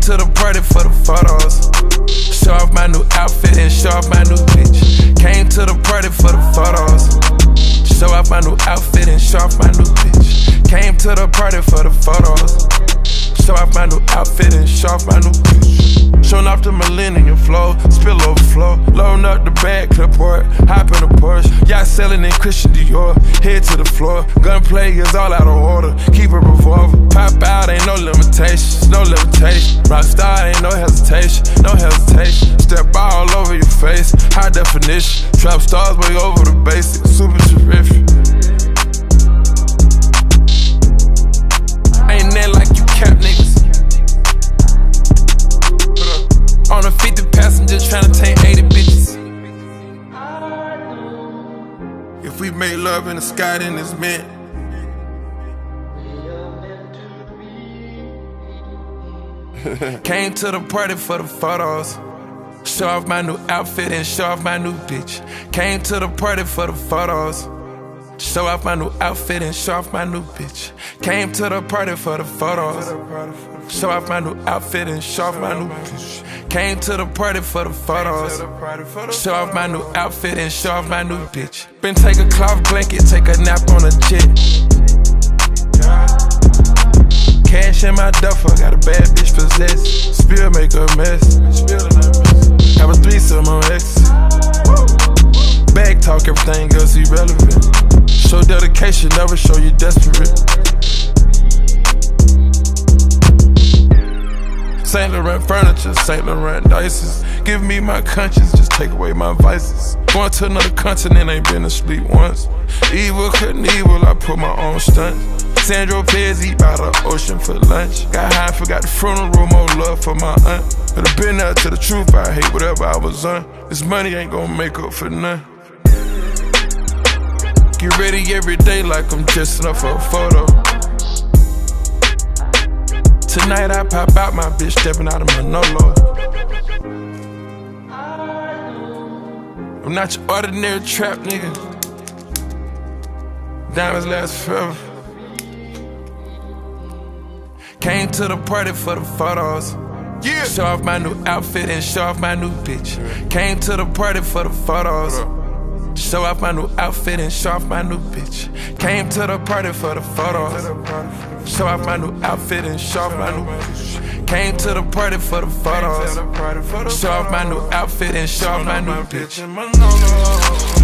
to the party for the photos. Show off my new outfit and show off my new bitch. Came to the party for the photos. Show off my new outfit and show off my new bitch. Came to the party for the photos. Show off my new outfit and show off my new bitch. Showing off the millennium flow, spill overflow. Loading up the bag, clipboard, hop in the Porsche. Y'all selling in Christian Dior, head to the floor. Gunplay is all out of order, keep a revolver. Pop out, ain't no limitations, no limitation. Rockstar, ain't no hesitation, no hesitation. Step all over your face, high definition. Trap stars way over the basics, super terrific. Ain't that like you cap niggas. On a 50 passengers tryna take 80 bitches. If we make love in the sky, then it's meant. Came to the party for the photos. Show off my new outfit and show off my new bitch. Came to the party for the photos. Show off my new outfit and show off my new bitch. Came to the party for the photos. Show off my new outfit and show off my new bitch. Came to the party for the photos. Show off my new outfit and show off my new bitch. Been take a cloth blanket, take a nap on a jet. Cash in my duffel, got a bad bitch possessed. Spill make a mess. Have a threesome on X. Bag talk, everything else irrelevant. Show dedication, never show you desperate. Saint Laurent furniture, Saint Laurent dices. Give me my conscience, just take away my vices. Going to another continent, ain't been asleep once. Evil couldn't evil, I put my own stunt. Sandro Pez eat by the ocean for lunch. Got high, forgot the funeral, more love for my aunt. But I been out to the truth, I hate whatever I was on. This money ain't gonna make up for none. Get ready every day like I'm dressing up for a photo. Tonight I pop out my bitch stepping out of my Manolo. I'm not your ordinary trap nigga. Diamonds last forever. Came to the party for the photos. Yeah. Show off my new outfit and show off my new bitch. Came to the party for the photos. Show off my new outfit and show off my new bitch. Came to the party for the photos. Show off my new outfit and show off my new bitch. Came to the party for the photos. Show off my new outfit and show off my new bitch.